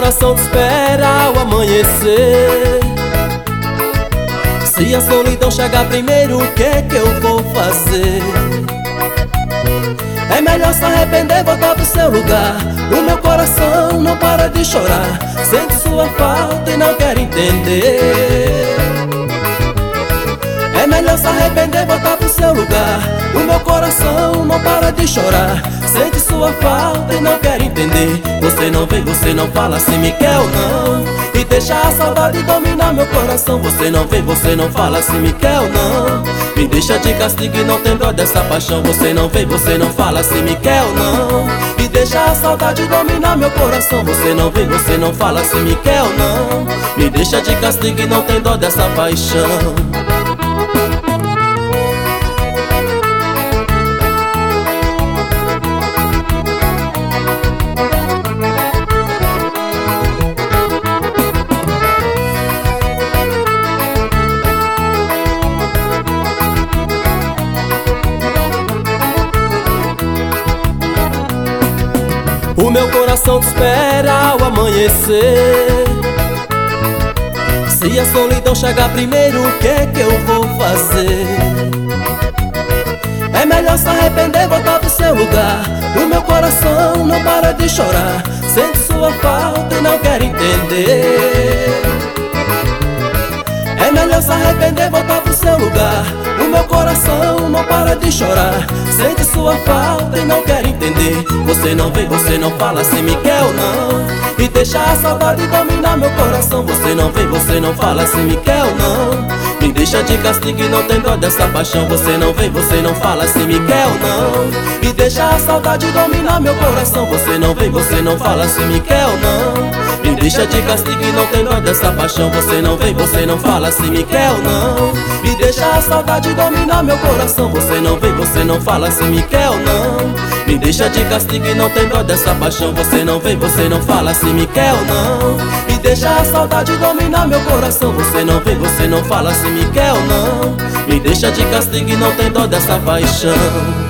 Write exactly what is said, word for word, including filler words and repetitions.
coração te espera ao amanhecer. Se a solidão chegar primeiro, o que é que eu vou fazer? É melhor se arrepender, voltar pro seu lugar. O meu coração não para de chorar, sente sua falta e não quer entender. É melhor se arrepender, voltar pro seu lugar. O meu coração não para de chorar, sente sua falta e não quer entender. Você não vem, você não fala se me quer ou não, e deixa a saudade dominar meu coração. Você não vem, você não fala se me quer ou não, me deixa de castigo e não tem dó dessa paixão. Você não vem, você não fala se me quer ou não, e deixa a saudade dominar meu coração. Você não vem, você não fala se me quer ou não, me deixa de castigo e não tem dó dessa paixão. O meu coração te espera ao amanhecer. Se a solidão chegar primeiro, o que é que eu vou fazer? É melhor se arrepender, voltar pro seu lugar. O meu coração não para de chorar, sente sua falta e não quer entender. É melhor se arrepender, voltar pro seu lugar. O meu coração não para de chorar, sente sua falta e não quer entender. Você não vem, você não fala se me quer ou não, e deixa a saudade dominar meu coração. Você não vem, você não fala se me quer ou não, me deixa de castigo e não tem dó dessa paixão. Você não vem, você não fala se me quer ou não, e deixa a saudade dominar meu coração. Você não vem, você não fala se me quer ou não, me deixa de castigo e não tem dó dessa paixão. Você não vem, você não fala se me quer ou não, me deixa a saudade dominar meu coração. Você não vem, você não fala se me quer ou não, me deixa de castigo e não tem dó dessa paixão. Você não vem, você não fala se me quer ou não, me deixa a saudade dominar meu coração. Você não vem, você não fala se me quer ou não, me deixa de castigo e não tem dó dessa paixão.